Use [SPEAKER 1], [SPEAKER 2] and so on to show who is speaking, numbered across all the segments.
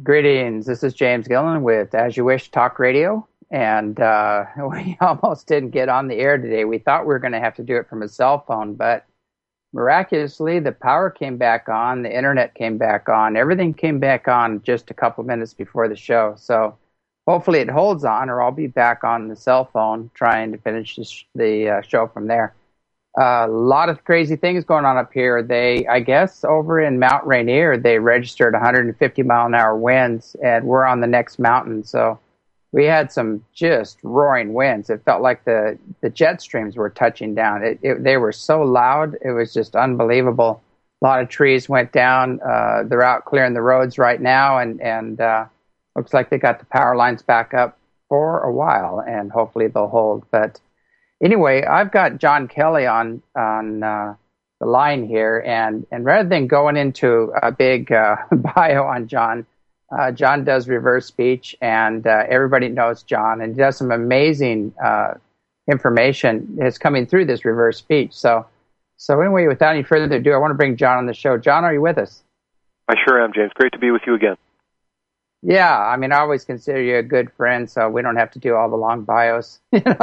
[SPEAKER 1] Greetings. This is James Gillen with As You Wish Talk Radio, and we almost didn't get on the air today. We thought we were going to have to do it from a cell phone, but miraculously, the power came back on, the internet came back on, everything came back on just a couple minutes before the show. So hopefully it holds on, or I'll be back on the cell phone trying to finish the show from there. A lot of crazy things going on up here. I guess over in Mount Rainier, they registered 150 mile an hour winds, and we're on the next mountain. So we had some just roaring winds. It felt like the jet streams were touching down. They were so loud. It was just unbelievable. A lot of trees went down. They're out clearing the roads right now, and looks like they got the power lines back up for a while, and hopefully they'll hold. But anyway, I've got John Kelly on the line here, and rather than going into a big bio on John, John does reverse speech, and everybody knows John, and he does some amazing information that's coming through this reverse speech. So anyway, without any further ado, I want to bring John on the show. John, are you with us?
[SPEAKER 2] I sure am, James. Great to be with you again.
[SPEAKER 1] Yeah, I mean, I always consider you a good friend, so we don't have to do all the long bios,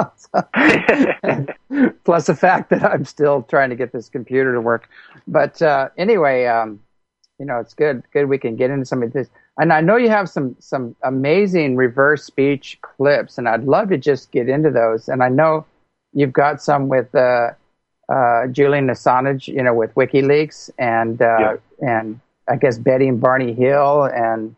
[SPEAKER 1] plus the fact that I'm still trying to get this computer to work. But anyway, it's good we can get into some of this. And I know you have some amazing reverse speech clips, and I'd love to just get into those. And I know you've got some with Julian Assange, with WikiLeaks, and I guess Betty and Barney Hill, and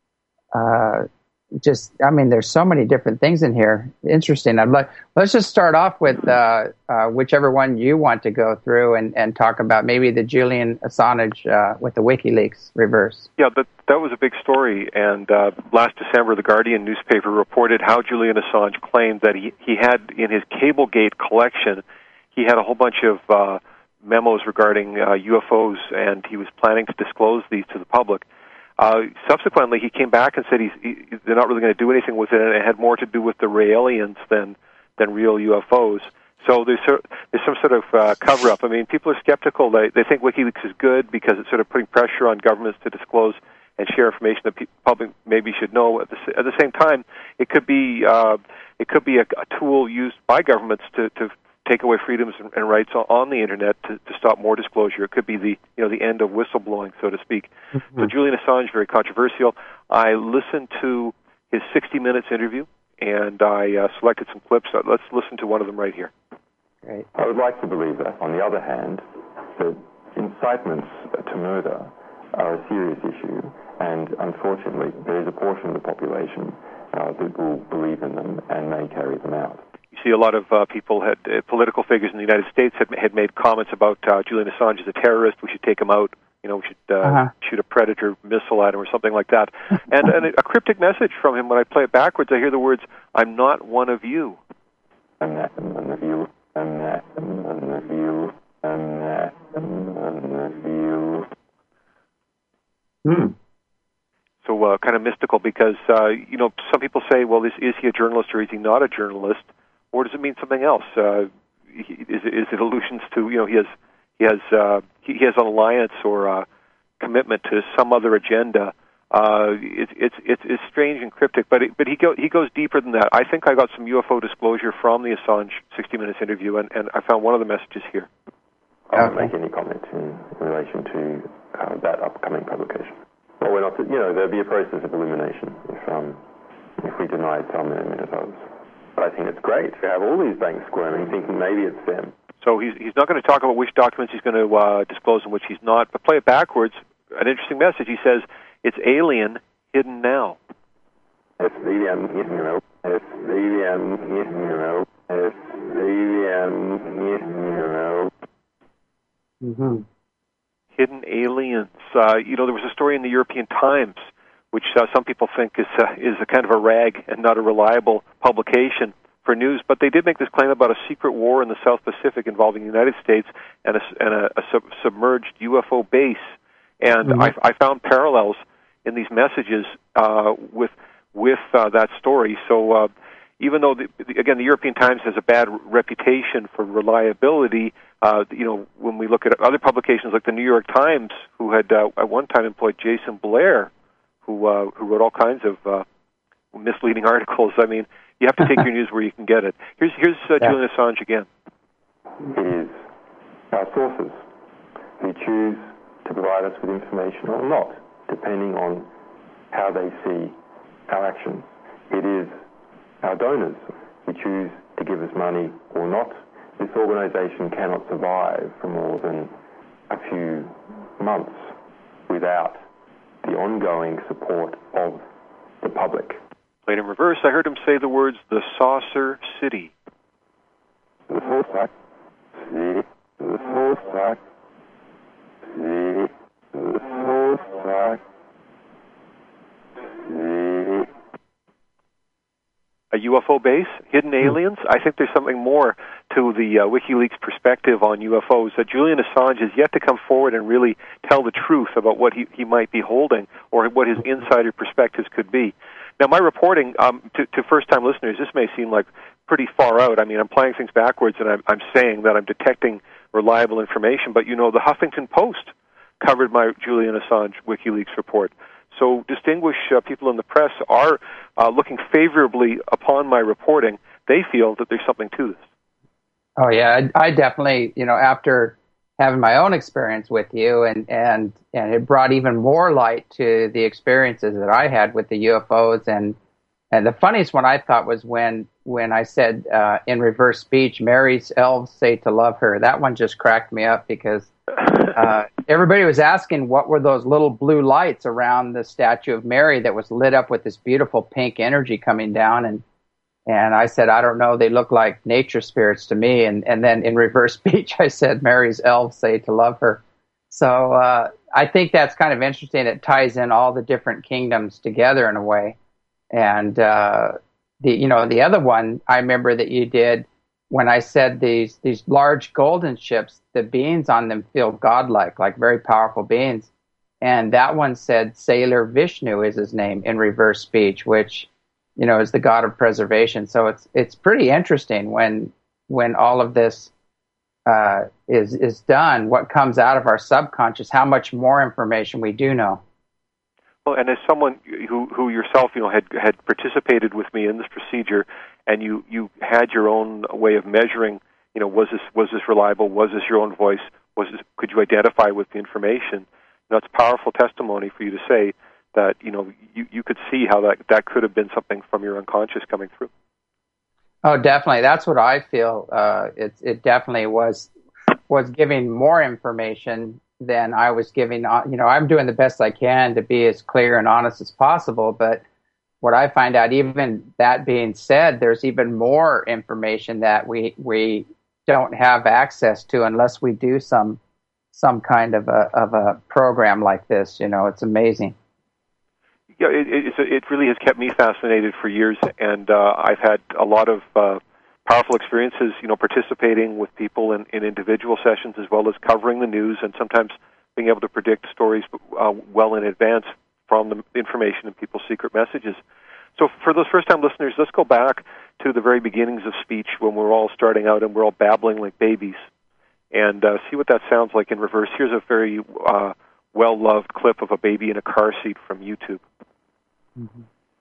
[SPEAKER 1] there's so many different things in here. Interesting. Let's just start off with whichever one you want to go through and talk about, maybe the Julian Assange with the WikiLeaks reverse.
[SPEAKER 2] Yeah, that was a big story. And last December, the Guardian newspaper reported how Julian Assange claimed that he had in his Cablegate collection, he had a whole bunch of memos regarding UFOs, and he was planning to disclose these to the public. Subsequently, he came back and said they're not really going to do anything with it, and it had more to do with the Raelians than real UFOs. So there's some sort of cover-up. I mean, people are skeptical. They think WikiLeaks is good because it's sort of putting pressure on governments to disclose and share information that public maybe should know. At the same time, it could be a tool used by governments to take away freedoms and rights on the internet to stop more disclosure. It could be the end of whistleblowing, so to speak. Mm-hmm. So Julian Assange, very controversial. I listened to his 60 Minutes interview, and I selected some clips. Let's listen to one of them right here.
[SPEAKER 3] Great. I would like to believe that. On the other hand, that incitements to murder are a serious issue, and unfortunately, there is a portion of the population that will believe in them and may carry them out.
[SPEAKER 2] You see a lot of people, political figures in the United States had made comments about Julian Assange as a terrorist. We should take him out. We should shoot a Predator missile at him or something like that. And a cryptic message from him. When I play it backwards, I hear the words, "I'm not one of you."
[SPEAKER 3] I'm not one of you. I'm not one of you. I'm not one of you.
[SPEAKER 2] So kind of mystical because, some people say, well, is he a journalist or is he not a journalist? Or does it mean something else? Is it allusions to he has an alliance or a commitment to some other agenda? It's strange and cryptic, but he goes deeper than that. I think I got some UFO disclosure from the Assange 60 Minutes interview, and I found one of the messages here.
[SPEAKER 3] I won't make any comments in relation to that upcoming publication. Well, we're not. There'll be a process of elimination if we deny some of those. But I think it's great to have all these banks squirming, thinking maybe it's them.
[SPEAKER 2] So he's not going to talk about which documents he's going to disclose and which he's not, but play it backwards. An interesting message. He says, it's alien, hidden now.
[SPEAKER 3] It's alien, hidden now. It's alien, hidden now. It's alien, hidden now.
[SPEAKER 1] Mm-hmm.
[SPEAKER 2] Hidden aliens. There was a story in the European Times which some people think is a kind of a rag and not a reliable publication for news. But they did make this claim about a secret war in the South Pacific involving the United States and a submerged UFO base. And I found parallels in these messages with that story. So even though, the European Times has a bad reputation for reliability, when we look at other publications like the New York Times, who had at one time employed Jason Blair, who wrote all kinds of misleading articles. I mean, you have to take your news where you can get it. Here's Julian Assange again.
[SPEAKER 3] It is our sources who choose to provide us with information or not, depending on how they see our actions. It is our donors who choose to give us money or not. This organisation cannot survive for more than a few months without the ongoing support of the public.
[SPEAKER 2] Played in reverse, I heard him say the words, the Saucer City.
[SPEAKER 3] The Saucer City. The Saucer City. The Saucer City.
[SPEAKER 2] A UFO base, hidden aliens. I think there's something more to the WikiLeaks perspective on UFOs, that Julian Assange has yet to come forward and really tell the truth about what he might be holding or what his insider perspectives could be. Now, my reporting, to first-time listeners, this may seem like pretty far out. I mean, I'm playing things backwards, and I'm saying that I'm detecting reliable information, but, the Huffington Post covered my Julian Assange WikiLeaks report. So distinguished people in the press are looking favorably upon my reporting. They feel that there's something to this.
[SPEAKER 1] Oh, yeah. I definitely, after having my own experience with you, and it brought even more light to the experiences that I had with the UFOs. And the funniest one I thought was when I said in reverse speech, Mary's elves say to love her. That one just cracked me up because everybody was asking what were those little blue lights around the statue of Mary that was lit up with this beautiful pink energy coming down. And I said, I don't know, they look like nature spirits to me. And then in reverse speech, I said, Mary's elves say to love her. So I think that's kind of interesting. It ties in all the different kingdoms together in a way. And the other one I remember that you did when I said these large golden ships, the beings on them feel godlike, like very powerful beings. And that one said Sailor Vishnu is his name in reverse speech, which is the god of preservation. So it's pretty interesting when all of this is done, what comes out of our subconscious, how much more information we do know.
[SPEAKER 2] Well, and as someone who yourself, had participated with me in this procedure, and you had your own way of measuring, was this reliable? Was this your own voice? Could you identify with the information? It's powerful testimony for you to say that you could see how that could have been something from your unconscious coming through.
[SPEAKER 1] Oh, definitely. That's what I feel. It definitely was giving more information than I was giving. I'm doing the best I can to be as clear and honest as possible. But what I find out, even that being said, there's even more information that we don't have access to unless we do some kind of a program like this. It's amazing.
[SPEAKER 2] Yeah, it really has kept me fascinated for years, and I've had a lot of powerful experiences, participating with people in individual sessions as well as covering the news, and sometimes being able to predict stories well in advance from the information in people's secret messages. So for those first-time listeners, let's go back to the very beginnings of speech when we're all starting out and we're all babbling like babies, and see what that sounds like in reverse. Here's a very well-loved clip of a baby in a car seat from YouTube. Mm-hmm.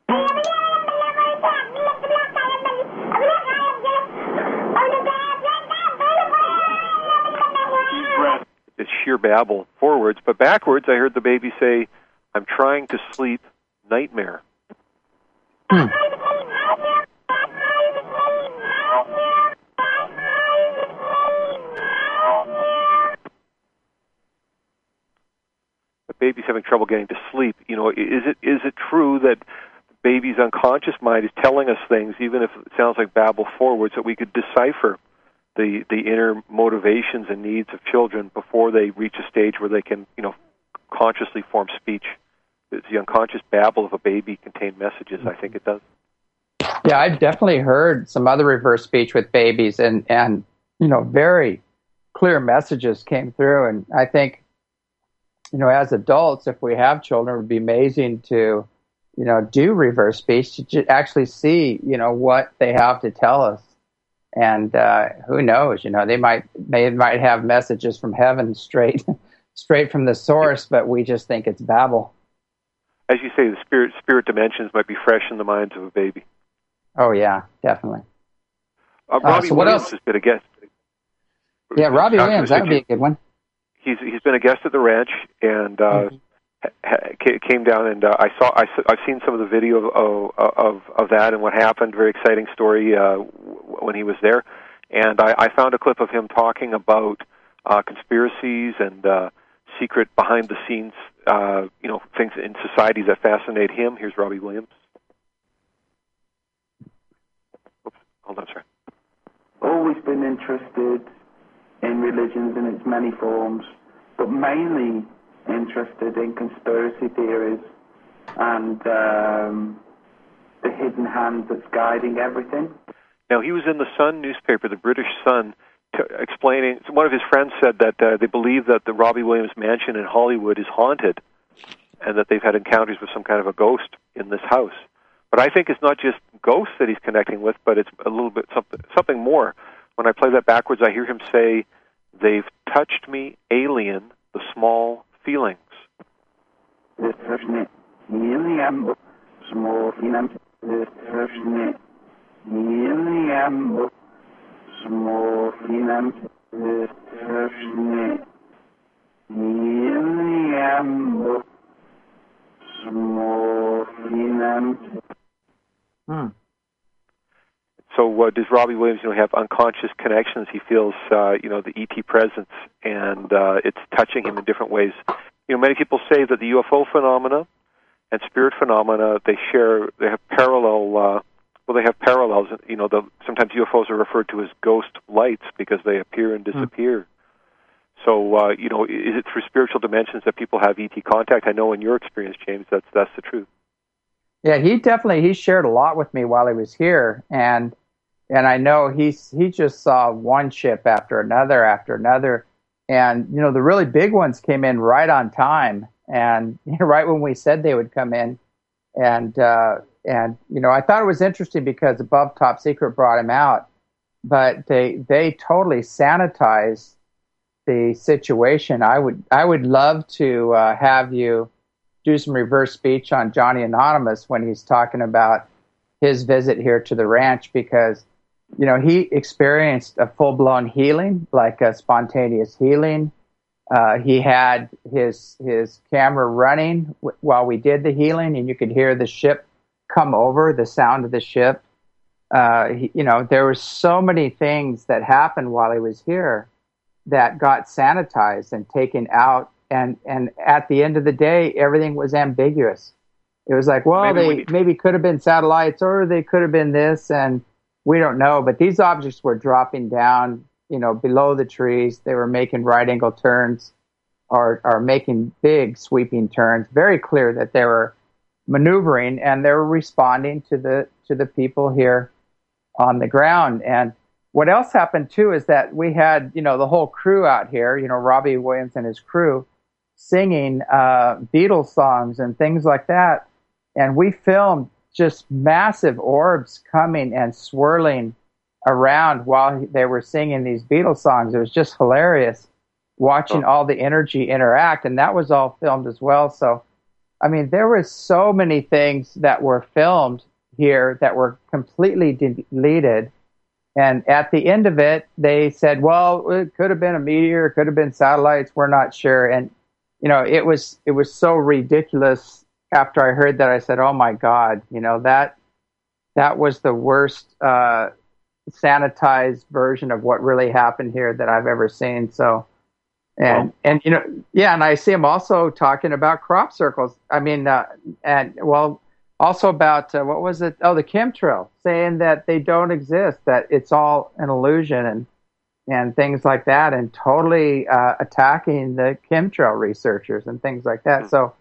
[SPEAKER 2] It's sheer babble forwards, but backwards I heard the baby say, I'm trying to sleep, nightmare. The baby's having trouble getting to sleep. Is it true that the baby's unconscious mind is telling us things, even if it sounds like babble forwards, that we could decipher the inner motivations and needs of children before they reach a stage where they can, consciously form speech? Does the unconscious babble of a baby contain messages? I think it does.
[SPEAKER 1] Yeah, I've definitely heard some other reverse speech with babies, and very clear messages came through. And I think, as adults, if we have children, it would be amazing to, do reverse speech, to actually see, what they have to tell us. And who knows, they might have messages from heaven straight from the source, but we just think it's babble.
[SPEAKER 2] as you say, the spirit dimensions might be fresh in the minds of a baby.
[SPEAKER 1] Oh yeah, definitely.
[SPEAKER 2] Robbie
[SPEAKER 1] so what
[SPEAKER 2] Williams
[SPEAKER 1] else?
[SPEAKER 2] has been a guest.
[SPEAKER 1] Yeah, Robbie Williams, that would be a good one.
[SPEAKER 2] He's been a guest at the ranch and came down, and I've seen some of the video of that and what happened. Very exciting story when he was there, and I found a clip of him talking about conspiracies and secret behind the scenes things in society that fascinate him. Here's Robbie Williams. Oops, hold on, sorry.
[SPEAKER 4] Always been interested in religions in its many forms, but mainly interested in conspiracy theories and the hidden hand that's guiding everything.
[SPEAKER 2] Now, he was in the Sun newspaper, the British Sun, explaining. One of his friends said that they believe that the Robbie Williams mansion in Hollywood is haunted and that they've had encounters with some kind of a ghost in this house. But I think it's not just ghosts that he's connecting with, but it's a little bit something more. When I play that backwards, I hear him say, "They've touched me, alien, the small feelings."
[SPEAKER 4] They've touched me, alien, small feelings. They've touched me, alien, small feelings. They've touched me, alien, small feelings.
[SPEAKER 2] So does Robbie Williams, have unconscious connections? He feels, the ET presence, and it's touching him in different ways. Many people say that the UFO phenomena and spirit phenomena, they have parallel. They have parallels. Sometimes UFOs are referred to as ghost lights because they appear and disappear. So, is it through spiritual dimensions that people have ET contact? I know in your experience, James, that's the truth.
[SPEAKER 1] Yeah, he shared a lot with me while he was here, and I know he just saw one ship after another, and the really big ones came in right on time, and right when we said they would come in, and I thought it was interesting because Above Top Secret brought him out, but they totally sanitized the situation. I would love to have you do some reverse speech on Johnny Anonymous when he's talking about his visit here to the ranch, because he experienced a full-blown healing, like a spontaneous healing. He had his camera running while we did the healing, and you could hear the ship come over, the sound of the ship. There were so many things that happened while he was here that got sanitized and taken out. And at the end of the day, everything was ambiguous. It was like, well, maybe could have been satellites, or they could have been this, and we don't know. But these objects were dropping down, below the trees. They were making right angle turns, or making big sweeping turns. Very clear that they were maneuvering, and they were responding to the people here on the ground. And what else happened too is that we had, the whole crew out here, Robbie Williams and his crew, singing Beatles songs and things like that. And we filmed just massive orbs coming and swirling around while they were singing these Beatles songs. It was just hilarious watching all the energy interact, and that was all filmed as well. So, I mean, there were so many things that were filmed here that were completely deleted. And at the end of it, they said, well, it could have been a meteor, it could have been satellites, we're not sure. And it was so ridiculous. After I heard that, I said, oh my God, that was the worst sanitized version of what really happened here that I've ever seen. So, and I see him also talking about crop circles. I mean, also about, what was it? Oh, the chemtrail, saying that they don't exist, that it's all an illusion and things like that, and totally attacking the chemtrail researchers and things like that. So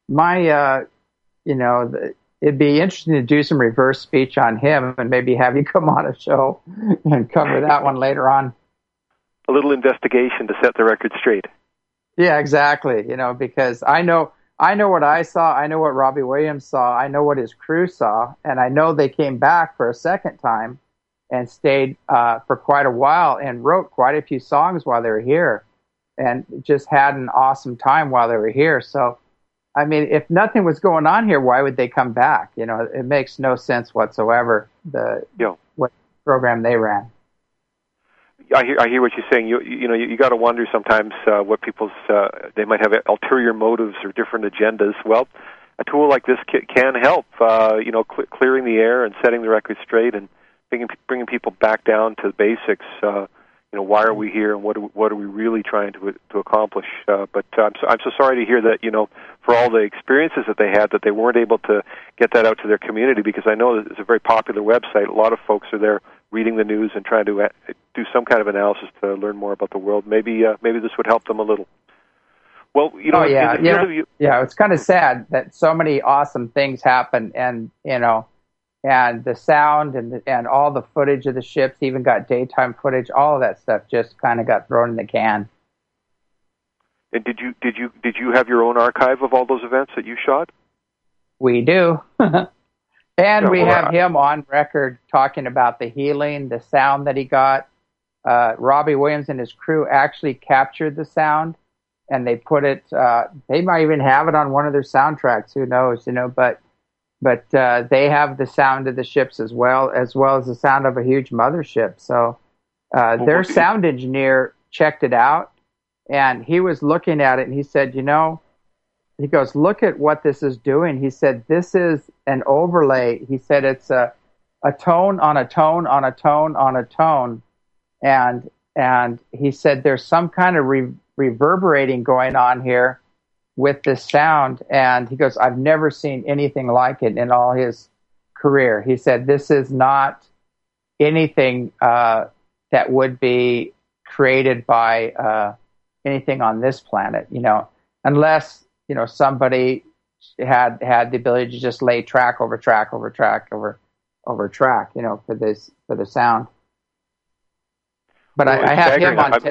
[SPEAKER 1] it'd be interesting to do some reverse speech on him and maybe have you come on a show and cover that one later on.
[SPEAKER 2] A little investigation to set the record straight.
[SPEAKER 1] Yeah, exactly. Because I know what I saw. I know what Robbie Williams saw. I know what his crew saw. And I know they came back for a second time and stayed for quite a while and wrote quite a few songs while they were here and just had an awesome time while they were here. So, I mean, if nothing was going on here, why would they come back? You know, it makes no sense whatsoever, what program they ran.
[SPEAKER 2] I hear what you're saying. You got to wonder sometimes what people's they might have ulterior motives or different agendas. Well, a tool like this can help. Clearing the air and setting the record straight and bringing people back down to the basics. Why are we here and what are we really trying to accomplish? But I'm so sorry to hear that. For all the experiences that they had, that they weren't able to get that out to their community, because I know that it's a very popular website. A lot of folks are there reading the news and trying to do some kind of analysis to learn more about the world. Maybe this would help them a little. Well,
[SPEAKER 1] it's kind of sad that so many awesome things happen, and and the sound and all the footage of the ships, even got daytime footage. All of that stuff just kind of got thrown in the can.
[SPEAKER 2] And did you have your own archive of all those events that you shot?
[SPEAKER 1] We do. And we have him on record talking about the healing, the sound that he got. Robbie Williams and his crew actually captured the sound, and they put it. They might even have it on one of their soundtracks. Who knows? But they have the sound of the ships as well as the sound of a huge mothership. So their sound engineer checked it out, and he was looking at it, and he said, he goes, look at what this is doing. He said, this is an overlay. He said, it's a tone on a tone on a tone on a tone. And he said, there's some kind of reverberating going on here with this sound. And he goes, I've never seen anything like it in all his career. He said, this is not anything that would be created by anything on this planet, unless somebody had the ability to just lay track over track over track over track, for the sound. But I have him on.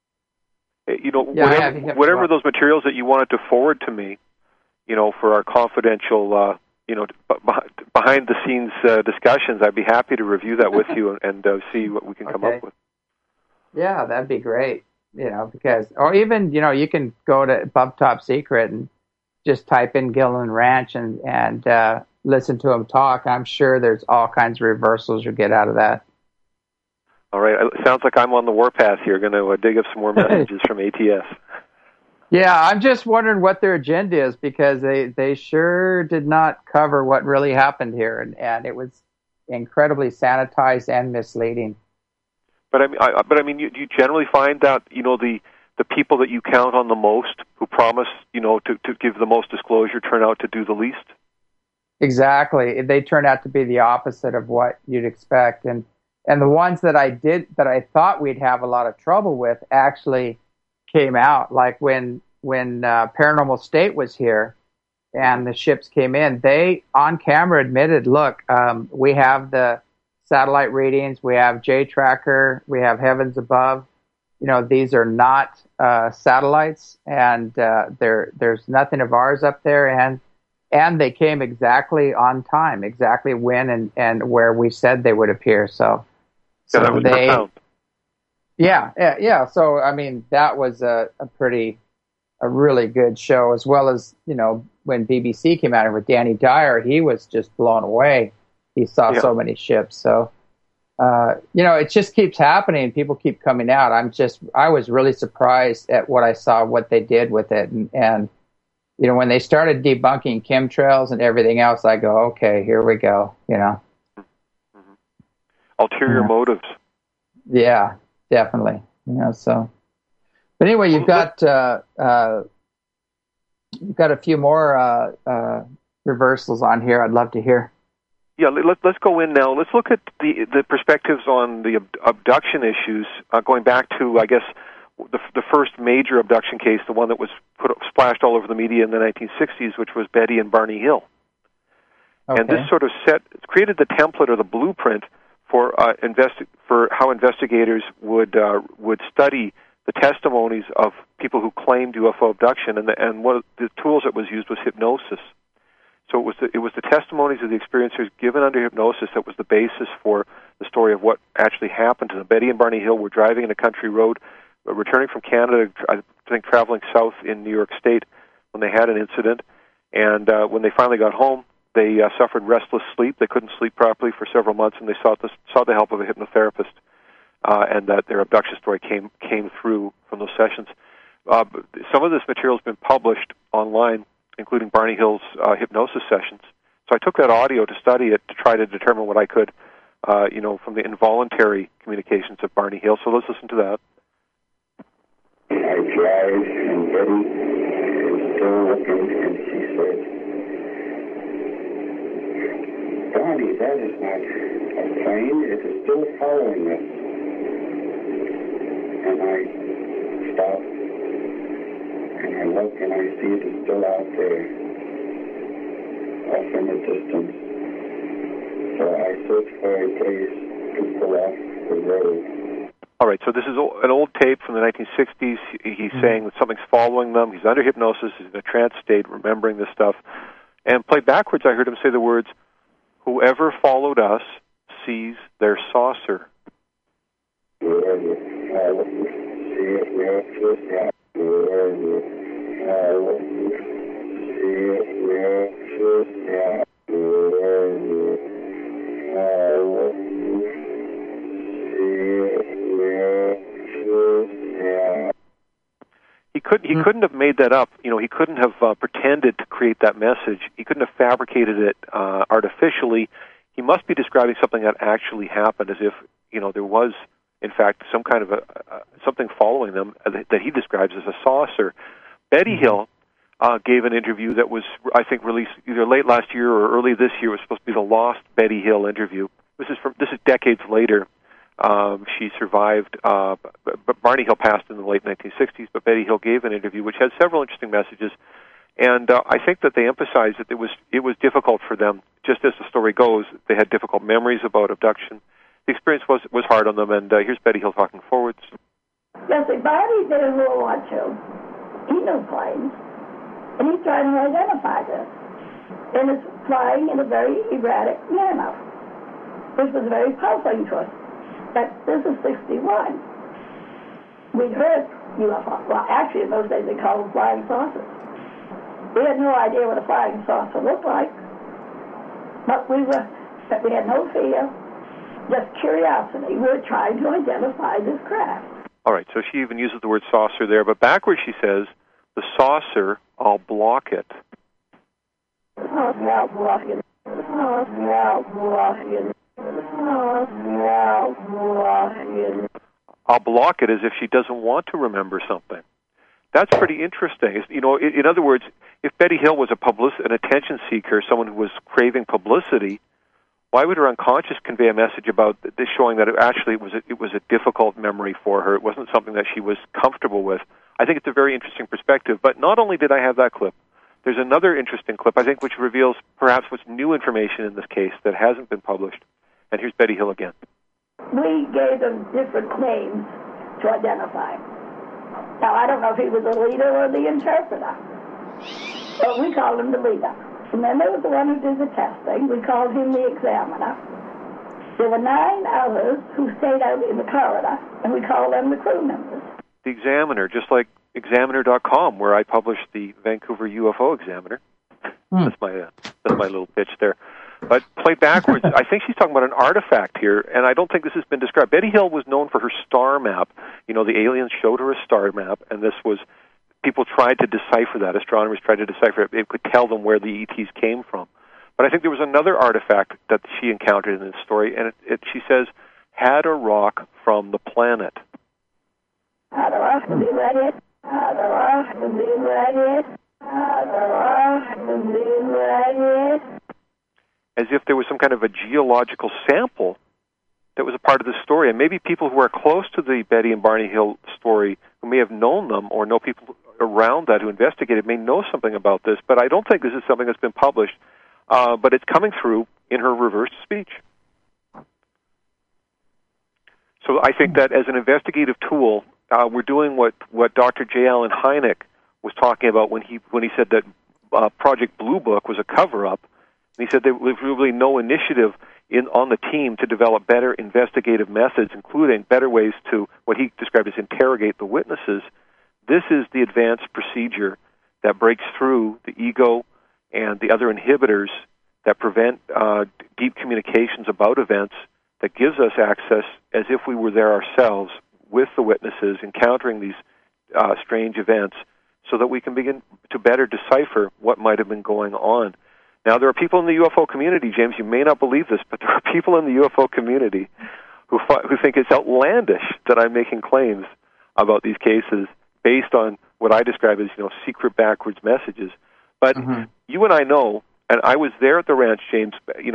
[SPEAKER 2] Whatever those materials that you wanted to forward to me, for our confidential, behind the scenes discussions, I'd be happy to review that with you and see what we can come up with.
[SPEAKER 1] Yeah, that'd be great. Because, or even, you can go to Bub Top Secret and just type in Gilliland Ranch and listen to him talk. I'm sure there's all kinds of reversals you'll get out of that.
[SPEAKER 2] All right. It sounds like I'm on the warpath here, going to dig up some more messages from ATS.
[SPEAKER 1] Yeah, I'm just wondering what their agenda is, because they sure did not cover what really happened here, and it was incredibly sanitized and misleading.
[SPEAKER 2] But I mean, you generally find that the people that you count on the most, who promise to give the most disclosure, turn out to do the least. Exactly,
[SPEAKER 1] they turn out to be the opposite of what you'd expect, and the ones that I thought we'd have a lot of trouble with actually came out. Like when Paranormal State was here, and the ships came in, they on camera admitted, look, we have the satellite readings, we have J-Tracker, we have Heavens Above. These are not satellites, and there's nothing of ours up there, and they came exactly on time, exactly when and where we said they would appear. So
[SPEAKER 2] that was profound.
[SPEAKER 1] Yeah. So I mean, that was a really good show, as well as when BBC came out with Danny Dyer, he was just blown away. He saw so many ships. So, it just keeps happening. People keep coming out. I was really surprised at what I saw, what they did with it. And when they started debunking chemtrails and everything else, I go, okay, here we go,
[SPEAKER 2] Mm-hmm. Ulterior motives.
[SPEAKER 1] Yeah, definitely. So. But anyway, you've got a few more reversals on here. I'd love to hear.
[SPEAKER 2] Yeah, let's go in now. Let's look at the perspectives on the abduction issues, going back to, I guess, the first major abduction case, the one that was splashed all over the media in the 1960s, which was Betty and Barney Hill. Okay. And this sort of created the template or the blueprint for how investigators would study the testimonies of people who claimed UFO abduction, and one of the tools that was used was hypnosis. So it was the testimonies of the experiencers given under hypnosis that was the basis for the story of what actually happened to them. Betty and Barney Hill were driving in a country road, returning from Canada, I think traveling south in New York State, when they had an incident. And when they finally got home, they suffered restless sleep. They couldn't sleep properly for several months, and they sought the help of a hypnotherapist, and that their abduction story came through from those sessions. Some of this material has been published online, including Barney Hill's hypnosis sessions. So I took that audio to study it to try to determine what I could, from the involuntary communications of Barney Hill. So let's listen to that.
[SPEAKER 5] I tried, and Betty is still looking, and she said, "Barney, that is not a plane. It is still following us." And I stop, and I look, and I see it is still out there, off in the distance. So I search for a place to pull off the road.
[SPEAKER 2] All right, so this is an old tape from the 1960s. He's saying that something's following them. He's under hypnosis. He's in a trance state, remembering this stuff. And played backwards, I heard him say the words, "Whoever followed us sees their saucer." He couldn't have made that up. He couldn't have pretended to create that message. He couldn't have fabricated it artificially. He must be describing something that actually happened, as if there was, in fact, some kind of something following them that he describes as a saucer. Betty Hill gave an interview that was, I think, released either late last year or early this year. It was supposed to be the lost Betty Hill interview. This is decades later. She survived, but Barney Hill passed in the late 1960s, but Betty Hill gave an interview which had several interesting messages, and I think that they emphasized that it was difficult for them. Just as the story goes, they had difficult memories about abduction. The experience was hard on them, and here's Betty Hill talking forwards.
[SPEAKER 6] Yes, Barney did a World War II. He knew planes, and he's trying to identify this, and it's flying in a very erratic manner, which was very puzzling to us. But this is 61. We'd heard UFO. Well, actually, in those days, they called them flying saucers. We had no idea what a flying saucer looked like. But we had no fear, just curiosity. We were trying to identify this craft.
[SPEAKER 2] All right, so she even uses the word saucer there. But backwards, she says, the saucer, I'll block it.
[SPEAKER 6] Oh, now block it. Oh, now block it.
[SPEAKER 2] I'll block it as if she doesn't want to remember something. That's pretty interesting. In other words, if Betty Hill was an attention seeker, someone who was craving publicity, why would her unconscious convey a message about this, showing that it was a difficult memory for her? It wasn't something that she was comfortable with. I think it's a very interesting perspective. But not only did I have that clip, there's another interesting clip, I think, which reveals perhaps what's new information in this case that hasn't been published. And here's Betty Hill again.
[SPEAKER 6] We gave them different names to identify. Now, I don't know if he was the leader or the interpreter, but we called him the leader. And then there was the one who did the testing. We called him the examiner. There were 9 others who stayed out in the corridor, and we called them the crew members.
[SPEAKER 2] The Examiner, just like Examiner.com, where I published the Vancouver UFO Examiner. That's my little pitch there. But played backwards, I think she's talking about an artifact here, and I don't think this has been described. Betty Hill was known for her star map. The aliens showed her a star map, and people tried to decipher that. Astronomers tried to decipher it. It could tell them where the ETs came from. But I think there was another artifact that she encountered in this story, and she says, had a rock from the planet.
[SPEAKER 6] Had a rock to be ready. Had a rock to be ready. Had a rock to be ready.
[SPEAKER 2] As if there was some kind of a geological sample that was a part of the story. And maybe people who are close to the Betty and Barney Hill story, who may have known them or know people around that who investigated, may know something about this. But I don't think this is something that's been published. But it's coming through in her reversed speech. So I think that as an investigative tool, we're doing what Dr. J. Allen Hynek was talking about when he said that Project Blue Book was a cover-up. And he said there was really no initiative on the team to develop better investigative methods, including better ways to, what he described as, interrogate the witnesses. This is the advanced procedure that breaks through the ego and the other inhibitors that prevent deep communications about events, that gives us access as if we were there ourselves with the witnesses encountering these strange events, so that we can begin to better decipher what might have been going on. Now, there are people in the UFO community, James, you may not believe this, but there are people in the UFO community who think it's outlandish that I'm making claims about these cases based on what I describe as, secret backwards messages. But you and I know, and I was there at the ranch, James,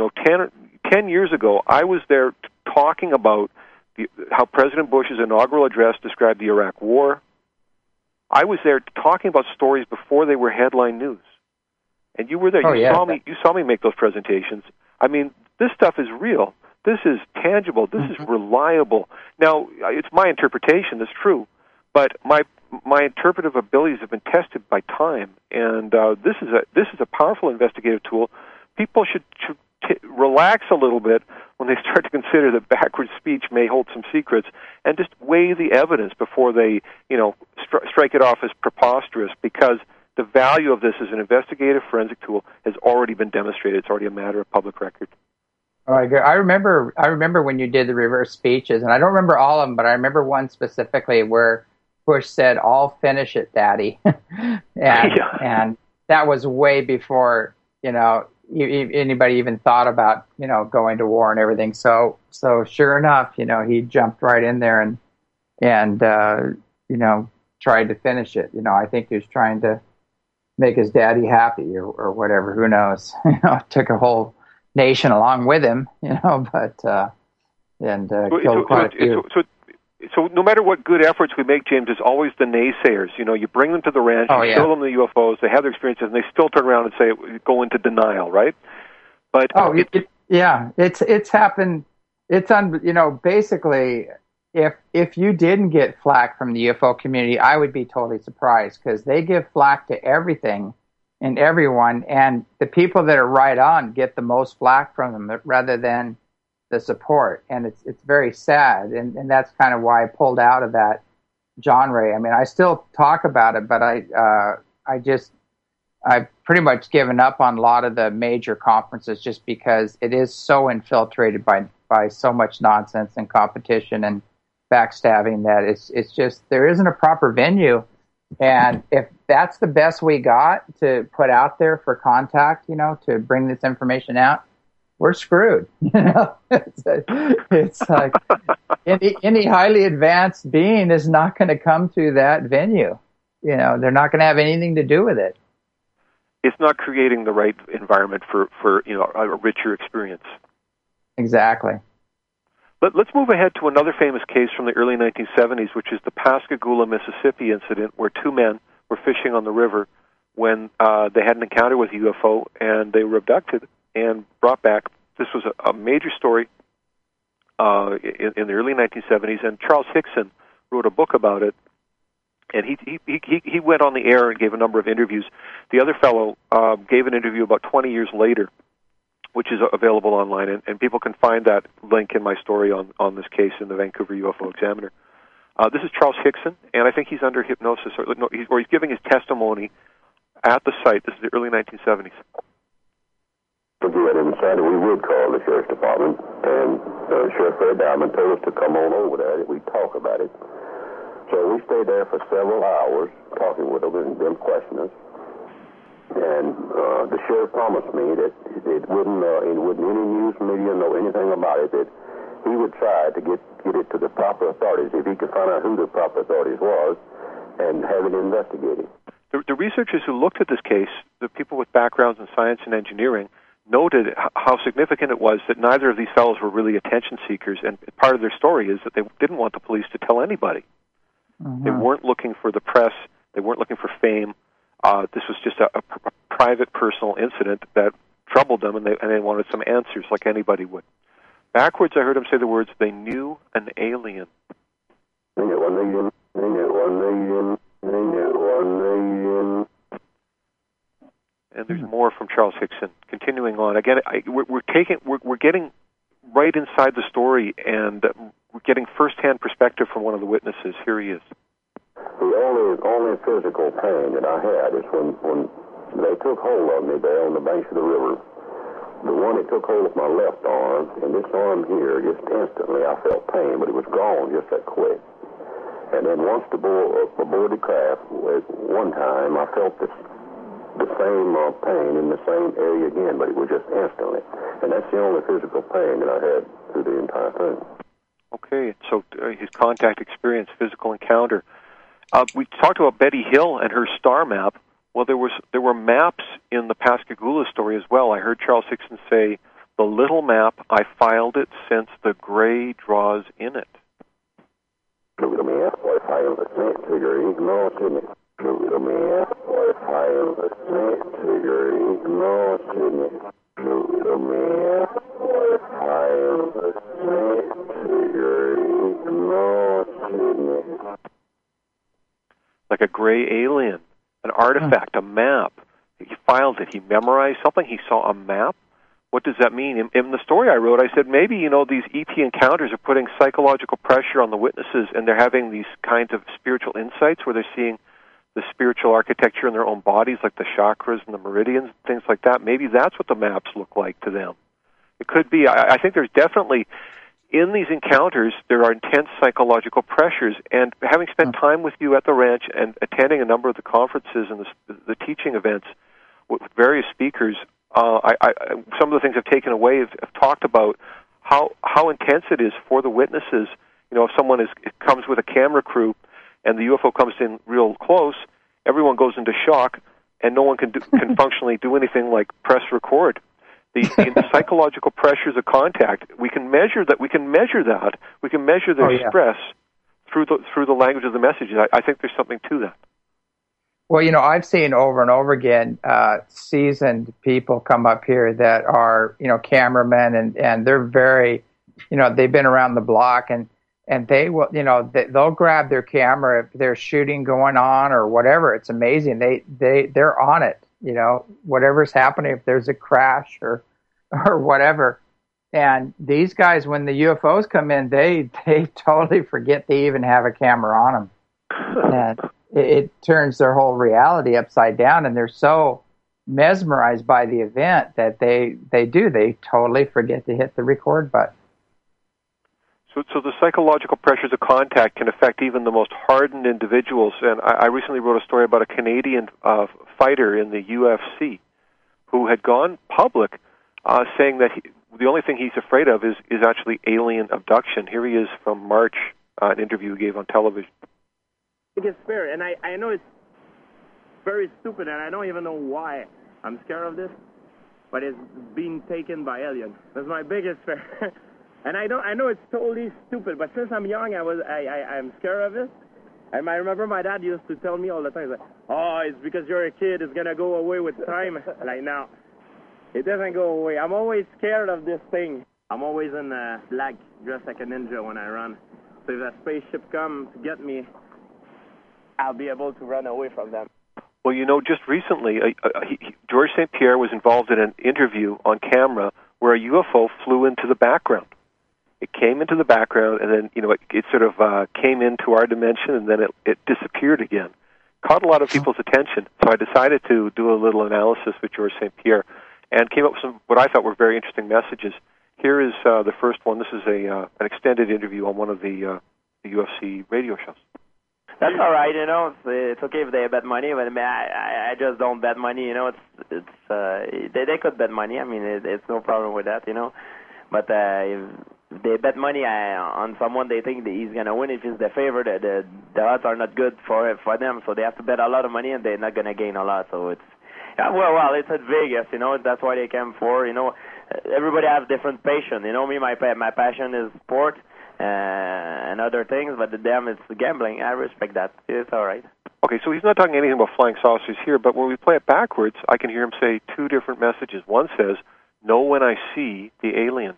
[SPEAKER 2] 10 years ago, I was there talking about how President Bush's inaugural address described the Iraq War. I was there talking about stories before they were headline news. And you were there. You saw me make those presentations. I mean, this stuff is real. This is tangible. This is reliable. Now, it's my interpretation. It's true. But my interpretive abilities have been tested by time. And this is a powerful investigative tool. People should relax a little bit when they start to consider that backwards speech may hold some secrets, and just weigh the evidence before they, strike it off as preposterous, because the value of this as an investigative forensic tool has already been demonstrated. It's already a matter of public record.
[SPEAKER 1] Oh, I remember when you did the reverse speeches, and I don't remember all of them, but I remember one specifically where Bush said, "I'll finish it, Daddy," and that was way before anybody even thought about going to war and everything. So sure enough, he jumped right in there and tried to finish it. I think he was trying to make his daddy happy or whatever. Who knows? Took a whole nation along with him. Killed quite a few.
[SPEAKER 2] So no matter what good efforts we make, James, there's always the naysayers. You bring them to the ranch, you show them the UFOs, they have their experiences, and they still turn around and say, go into denial, right? But
[SPEAKER 1] it's happened. It's basically, if you didn't get flack from the UFO community, I would be totally surprised, because they give flack to everything and everyone, and the people that are right on get the most flack from them rather than the support, and it's very sad, and that's kind of why I pulled out of that genre. I mean, I still talk about it, but I've pretty much given up on a lot of the major conferences, just because it is so infiltrated by so much nonsense and competition and backstabbing that it's just, there isn't a proper venue. And if that's the best we got to put out there for contact, to bring this information out, we're screwed. It's like any highly advanced being is not going to come to that venue. They're not going to have anything to do with it.
[SPEAKER 2] It's not creating the right environment for a richer experience.
[SPEAKER 1] Exactly.
[SPEAKER 2] Let's move ahead to another famous case from the early 1970s, which is the Pascagoula, Mississippi incident, where two men were fishing on the river when they had an encounter with a UFO, and they were abducted and brought back. This was a major story in the early 1970s, and Charles Hickson wrote a book about it, and he went on the air and gave a number of interviews. The other fellow gave an interview about 20 years later, which is available online, and people can find that link in my story on this case in the Vancouver UFO Examiner. This is Charles Hickson, and I think he's under hypnosis, or he's giving his testimony at the site. This is the early 1970s.
[SPEAKER 5] To get inside, we would call the Sheriff's Department, and Sheriff Fred Diamond told us to come on over there. We'd talk about it. So we stayed there for several hours talking with them and them questioning us. And the sheriff promised me that it wouldn't any news media know anything about it, that he would try to get it to the proper authorities, if he could find out who the proper authorities was, and have it investigated.
[SPEAKER 2] The researchers who looked at this case, the people with backgrounds in science and engineering, noted how significant it was that neither of these fellows were really attention seekers, and part of their story is that they didn't want the police to tell anybody. Mm-hmm. They weren't looking for the press. They weren't looking for fame. This was just a private, personal incident that troubled them, and they wanted some answers like anybody would. Backwards, I heard him say the words, they knew an alien.
[SPEAKER 5] They knew an alien. They knew an alien. They knew an alien.
[SPEAKER 2] And there's more from Charles Hickson. Continuing on, again, we're getting right inside the story, and we're getting first-hand perspective from one of the witnesses. Here he is.
[SPEAKER 5] The only physical pain that I had is when they took hold of me there on the banks of the river. The one that took hold of my left arm, and this arm here, just instantly I felt pain, but it was gone just that quick. And then once aboard the craft, at one time, I felt the same pain in the same area again, but it was just instantly. And that's the only physical pain that I had through the entire thing.
[SPEAKER 2] Okay, so his contact experience, physical encounter. We talked about Betty Hill and her star map. Well, there were maps in the Pascagoula story as well. I heard Charles Hickson say, "The little map, I filed it since the gray draws in it."
[SPEAKER 5] Little map, I filed it since the gray draws in it. Little map, I filed it since the gray draws in it. Little map, I filed it since the gray draws in it.
[SPEAKER 2] Like a gray alien. An artifact, a map. He filed it. He memorized something. He saw a map. What does that mean? In the story I wrote, I said maybe, these ET encounters are putting psychological pressure on the witnesses, and they're having these kinds of spiritual insights where they're seeing the spiritual architecture in their own bodies, like the chakras and the meridians, things like that. Maybe that's what the maps look like to them. It could be. I think there's definitely, in these encounters, there are intense psychological pressures, and having spent time with you at the ranch and attending a number of the conferences and the teaching events with various speakers, some of the things I've taken away have talked about how intense it is for the witnesses. If someone comes with a camera crew and the UFO comes in real close, everyone goes into shock, and no one can functionally do anything like press record. The psychological pressures of contact, we can measure that. We can measure their stress through the language of the messages. I think there's something to that.
[SPEAKER 1] Well, I've seen over and over again seasoned people come up here that are, cameramen, and they're very, they've been around the block, and they will, they'll grab their camera if there's shooting going on or whatever. It's amazing. They're on it. Whatever's happening, if there's a crash or whatever. And these guys, when the UFOs come in, they totally forget they even have a camera on them. And it turns their whole reality upside down, and they're so mesmerized by the event that they totally forget to hit the record button.
[SPEAKER 2] So the psychological pressures of contact can affect even the most hardened individuals. And I recently wrote a story about a Canadian fighter in the UFC who had gone public saying that the only thing he's afraid of is actually alien abduction. Here he is from March, an interview he gave on television.
[SPEAKER 7] Biggest fear, and I know it's very stupid, and I don't even know why I'm scared of this, but it's being taken by aliens. That's my biggest fear. And I know it's totally stupid, but since I'm young, I'm scared of it. And I remember my dad used to tell me all the time, he's like, "Oh, it's because you're a kid. It's gonna go away with time." Like, no, it doesn't go away. I'm always scared of this thing. I'm always in black, dressed like a ninja when I run. So if a spaceship comes to get me, I'll be able to run away from them.
[SPEAKER 2] Well, just recently, George St. Pierre was involved in an interview on camera where a UFO flew into the background. It came into the background, and then, it sort of came into our dimension, and then it disappeared again. Caught a lot of people's attention, so I decided to do a little analysis with George St. Pierre and came up with some what I thought were very interesting messages. Here is the first one. This is an extended interview on one of the UFC radio shows.
[SPEAKER 7] That's all right, it's okay if they bet money, but I just don't bet money, they could bet money, it's no problem with that, but if they bet money on someone they think that he's going to win, if he's the favorite, the odds are not good for them, so they have to bet a lot of money and they're not going to gain a lot, so it's, well, it's at Vegas, that's why they came for, everybody has different passion, me, my passion is sport, and other things, but to them it's gambling. I respect that. It's all right.
[SPEAKER 2] Okay, so he's not talking anything about flying saucers here, but when we play it backwards, I can hear him say two different messages. One says, "Know when I see the alien."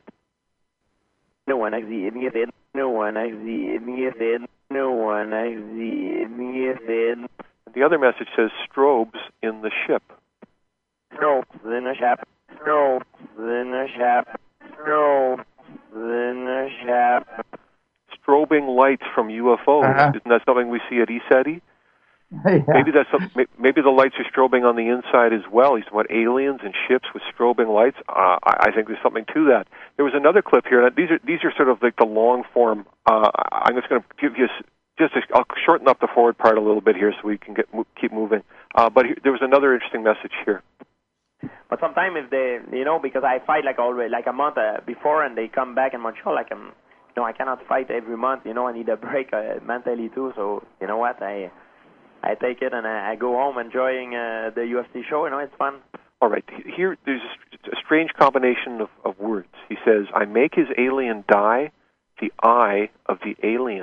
[SPEAKER 7] No one I see it. No one I see it. No one I see it.
[SPEAKER 2] The other message says, "Strobes in the ship."
[SPEAKER 7] Strobes in the ship. Strobes in the ship. Strobes in the ship.
[SPEAKER 2] Strobing lights from UFOs. Isn't that something we see at ESETI?
[SPEAKER 1] Yeah.
[SPEAKER 2] Maybe the lights are strobing on the inside as well. He's talking about aliens and ships with strobing lights. I think there's something to that. There was another clip here. And these are sort of like the long form. I'm just going to give you I'll shorten up the forward part a little bit here so we can keep moving. But there was another interesting message here.
[SPEAKER 8] But sometimes if they, because I fight like always, like a month before, and they come back in Montreal, like I cannot fight every month. I need a break mentally too. So you know what, I take it and I go home enjoying the UFC show. It's fun.
[SPEAKER 2] All right, here there's a strange combination of words. He says, "I make his alien die, the eye of the alien."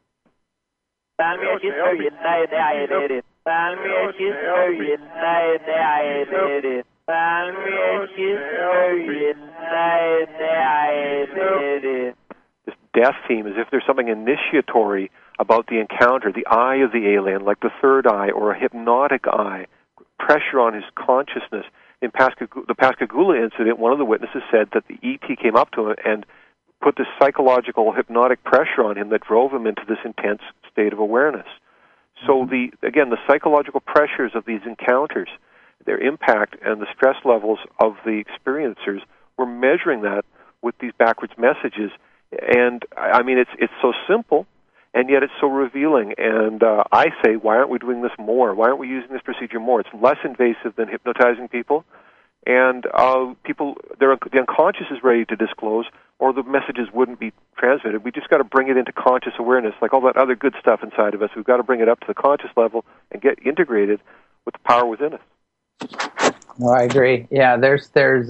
[SPEAKER 2] This death theme, as if there's something initiatory about the encounter, the eye of the alien, like the third eye or a hypnotic eye, pressure on his consciousness. In the Pascagoula incident, one of the witnesses said that the ET came up to him and put this psychological hypnotic pressure on him that drove him into this intense state of awareness. So the psychological pressures of these encounters, their impact and the stress levels of the experiencers, we're measuring that with these backwards messages. And I mean, it's so simple, and yet it's so revealing. And I say, why aren't we doing this more? Why aren't we using this procedure more? It's less invasive than hypnotizing people, and the unconscious is ready to disclose, or the messages wouldn't be transmitted. We just got to bring it into conscious awareness, like all that other good stuff inside of us. We've got to bring it up to the conscious level and get integrated with the power within us.
[SPEAKER 1] No, I agree. Yeah, there's there's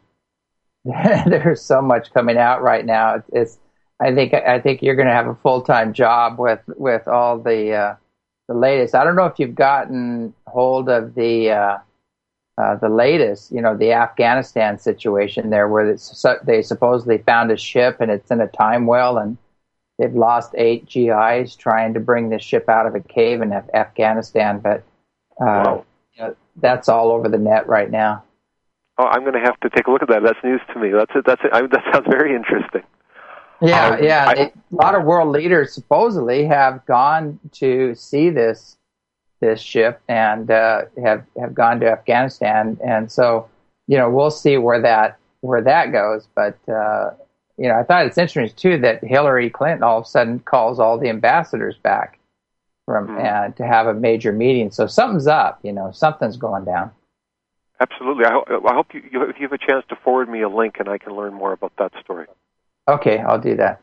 [SPEAKER 1] so much coming out right now. I think you're going to have a full-time job with all the latest. I don't know if you've gotten hold of the latest, the Afghanistan situation there, where they supposedly found a ship and it's in a time well, and they've lost 8 GIs trying to bring the ship out of a cave in Afghanistan. But
[SPEAKER 2] wow.
[SPEAKER 1] That's all over the net right now.
[SPEAKER 2] Oh, I'm going to have to take a look at that. That's news to me. That sounds very interesting.
[SPEAKER 1] Yeah, a lot of world leaders supposedly have gone to see this ship and have gone to Afghanistan, and so we'll see where that goes. But I thought it's interesting too that Hillary Clinton all of a sudden calls all the ambassadors back from to have a major meeting. So something's up. Something's going down.
[SPEAKER 2] Absolutely. I hope if you have a chance to forward me a link and I can learn more about that story.
[SPEAKER 1] Okay, I'll do that.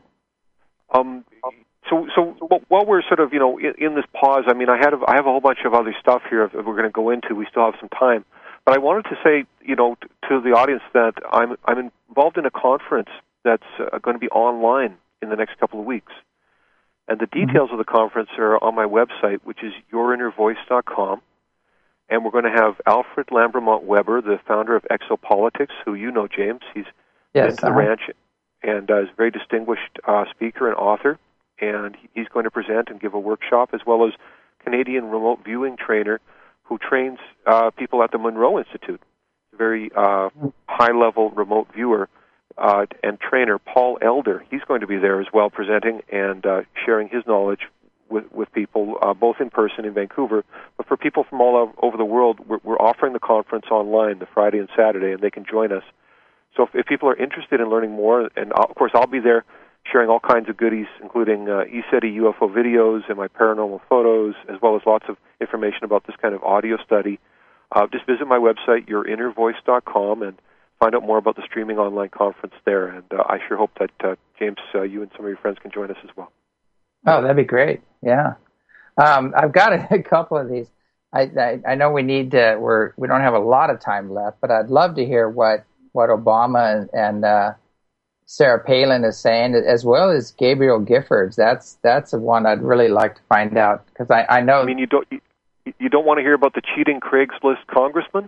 [SPEAKER 2] So while we're sort of in this pause, I mean, I have a whole bunch of other stuff here that we're going to go into. We still have some time, but I wanted to say to the audience that I'm involved in a conference that's going to be online in the next couple of weeks, and the details of the conference are on my website, which is yourinnervoice.com. And we're going to have Alfred Lambremont Weber, the founder of Exopolitics, who you know, James. He's been to the ranch and is a very distinguished speaker and author. And he's going to present and give a workshop, as well as Canadian remote viewing trainer who trains people at the Monroe Institute. A very high-level remote viewer and trainer, Paul Elder. He's going to be there as well, presenting and sharing his knowledge with people, both in person in Vancouver, but for people from all over the world, we're offering the conference online the Friday and Saturday, and they can join us. So if people are interested in learning more, and of course I'll be there sharing all kinds of goodies, including ECETI UFO videos and my paranormal photos, as well as lots of information about this kind of audio study, just visit my website, yourinnervoice.com, and find out more about the streaming online conference there. And I sure hope that, James, you and some of your friends can join us as well.
[SPEAKER 1] Oh, that'd be great. Yeah. I've got a couple of these. I know we need to, we don't have a lot of time left, but I'd love to hear what Obama and Sarah Palin is saying, as well as Gabriel Giffords. That's the one I'd really like to find out, because I know.
[SPEAKER 2] I mean, you don't want to hear about the cheating Craigslist congressman?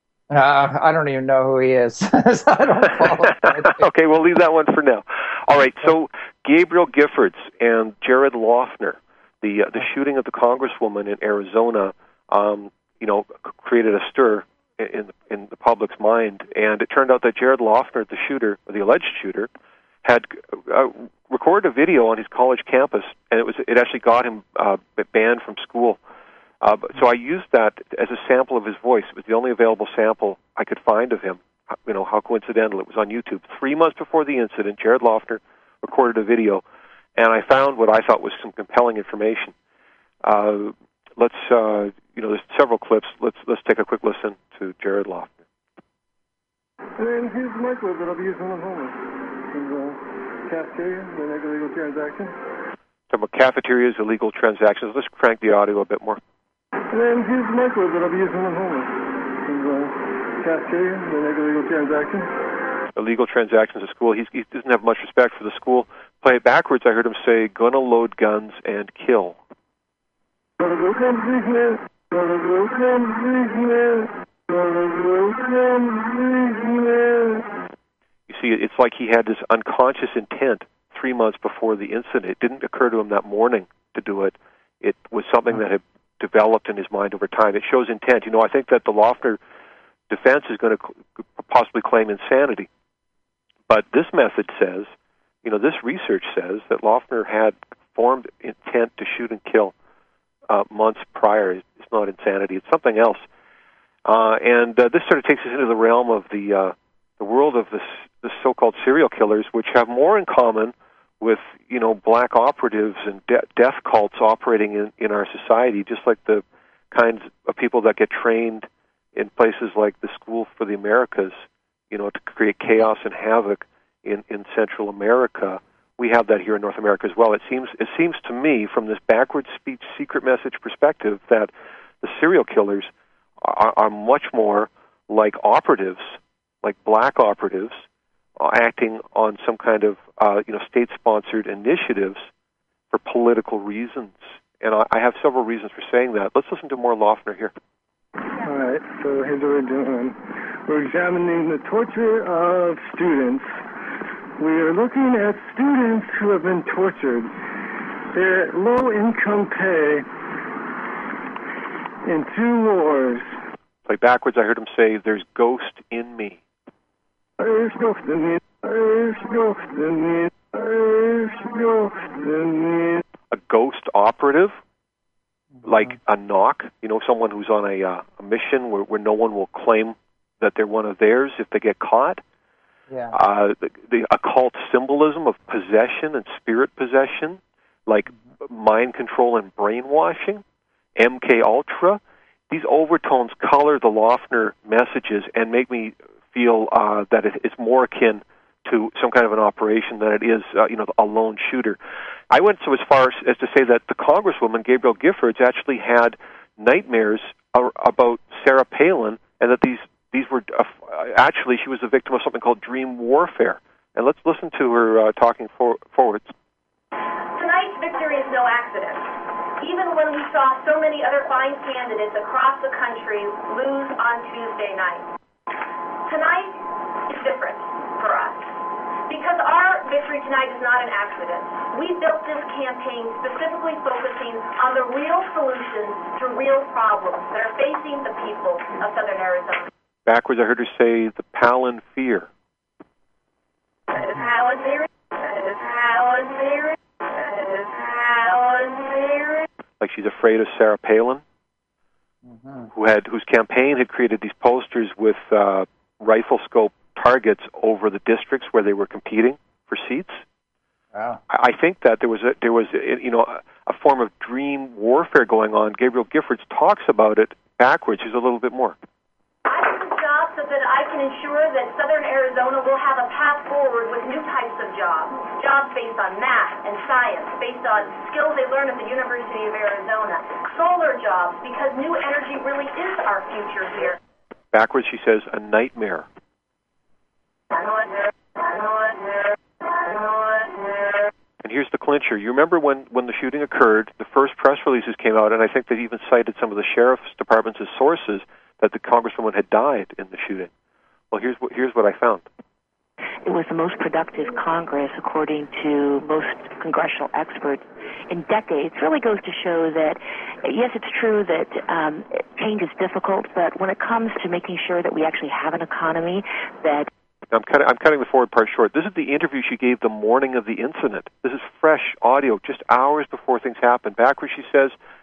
[SPEAKER 1] I don't even know who he is. So I don't follow.
[SPEAKER 2] Okay, we'll leave that one for now. All right, so Gabriel Giffords and Jared Loughner, the shooting of the congresswoman in Arizona, created a stir in the public's mind, and it turned out that Jared Loughner, the shooter, or the alleged shooter, had recorded a video on his college campus, and it actually got him banned from school. So I used that as a sample of his voice. It was the only available sample I could find of him. You know, how coincidental. It was on YouTube. 3 months before the incident, Jared Loughner recorded a video, and I found what I thought was some compelling information. There's several clips. Let's take a quick listen to Jared Loughner.
[SPEAKER 9] And here's the microwave that I'll be using on homeless. Cafeteria, the illegal transaction.
[SPEAKER 2] Talking about cafeterias, illegal transactions. Let's crank the audio a bit more.
[SPEAKER 9] And then here's the microwave that I'll be using on homeless. Cafeteria, the illegal transaction.
[SPEAKER 2] Illegal transactions at school. He doesn't have much respect for the school. Play it backwards. I heard him say, "Gonna load guns and kill." You see, it's like he had this unconscious intent 3 months before the incident. It didn't occur to him that morning to do it. It was something that had developed in his mind over time. It shows intent. You know, I think that the Loughner defense is going to possibly claim insanity. But this method says, you know, this research says that Loughner had formed intent to shoot and kill months prior. It's not insanity. It's something else. And this sort of takes us into the realm of the world of the so-called serial killers, which have more in common with, you know, black operatives and death cults operating in our society, just like the kinds of people that get trained in places like the School for the Americas, you know, to create chaos and havoc in Central America. We have that here in North America as well. It seems to me, from this backwards speech secret message perspective, that the serial killers are much more like operatives, like black operatives, acting on some kind of state-sponsored initiatives for political reasons. And I have several reasons for saying that. Let's listen to more Loughner here.
[SPEAKER 9] All right, so here's what we're doing. We're examining the torture of students. We are looking at students who have been tortured. They're at low-income pay in 2 wars.
[SPEAKER 2] Like backwards, I heard him say, "There's ghost in me."
[SPEAKER 9] There's ghost in me. There's ghost in me. There's ghost in me.
[SPEAKER 2] A ghost operative? Like a knock? You know, someone who's on a mission where no one will claim that they're one of theirs if they get caught?
[SPEAKER 1] Yeah.
[SPEAKER 2] The occult symbolism of possession and spirit possession, like mind control and brainwashing, MK Ultra. These overtones color the Loughner messages and make me feel that it's more akin to some kind of an operation than it is, a lone shooter. I went so as far as to say that the Congresswoman, Gabrielle Giffords, actually had nightmares about Sarah Palin, and that these were actually she was a victim of something called dream warfare. And let's listen to her talking forwards.
[SPEAKER 10] Tonight's victory is no accident. Even when we saw so many other fine candidates across the country lose on Tuesday night. Tonight is different for us because our victory tonight is not an accident. We built this campaign specifically focusing on the real solutions to real problems that are facing the people of Southern Arizona.
[SPEAKER 2] Backwards, I heard her say the Palin fear.
[SPEAKER 10] That is Palin theory. That is Palin theory. That is Palin theory.
[SPEAKER 2] Like she's afraid of Sarah Palin, whose campaign had created these posters with rifle scope targets over the districts where they were competing for seats.
[SPEAKER 1] Wow.
[SPEAKER 2] I think that there was a form of dream warfare going on. Gabrielle Giffords talks about it backwards. She's a little bit more.
[SPEAKER 10] I do this job so that I can ensure that Southern Arizona will have a path forward with new types of jobs based on math and science, based on skills they learn at the University of Arizona, solar jobs, because new energy really is our future here.
[SPEAKER 2] Backwards, she says, a nightmare. And here's the clincher. You remember when the shooting occurred, the first press releases came out, and I think they even cited some of the sheriff's departments as sources that the congresswoman had died in the shooting. Well, here's what I found.
[SPEAKER 11] It was the most productive Congress, according to most congressional experts, in decades. It really goes to show that, yes, it's true that change is difficult, but when it comes to making sure that we actually have an economy that...
[SPEAKER 2] I'm cutting the forward part short. This is the interview she gave the morning of the incident. This is fresh audio, just hours before things happened. Back where she says,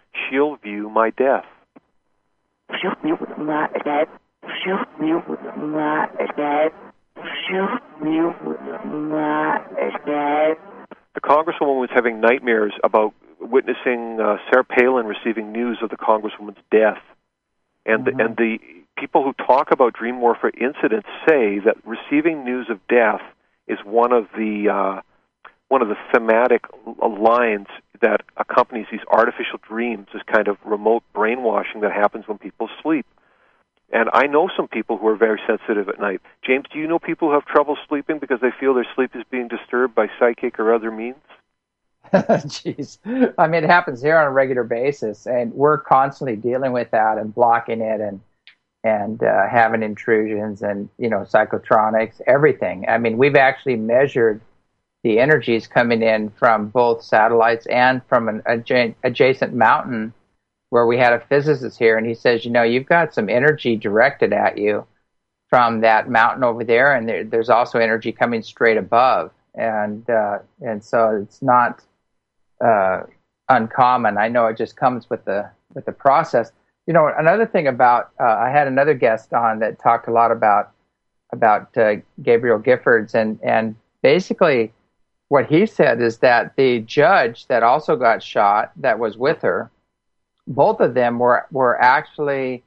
[SPEAKER 2] she'll view my death.
[SPEAKER 11] She'll view my death. She'll view my death. She'll view my death.
[SPEAKER 2] The Congresswoman was having nightmares about witnessing Sarah Palin receiving news of the Congresswoman's death. And the people who talk about dream warfare incidents say that receiving news of death is one of the thematic lines that accompanies these artificial dreams, this kind of remote brainwashing that happens when people sleep. And I know some people who are very sensitive at night. James, do you know people who have trouble sleeping because they feel their sleep is being disturbed by psychic or other means?
[SPEAKER 1] Jeez. I mean, it happens here on a regular basis, and we're constantly dealing with that and blocking it and having intrusions and, psychotronics, everything. I mean, we've actually measured the energies coming in from both satellites and from an adjacent mountain where we had a physicist here, and he says, you've got some energy directed at you from that mountain over there, and there's also energy coming straight above. And so it's not uncommon. I know it just comes with the process. Another thing about I had another guest on that talked a lot about Gabrielle Giffords, and basically what he said is that the judge that also got shot that was with her, both of them were actually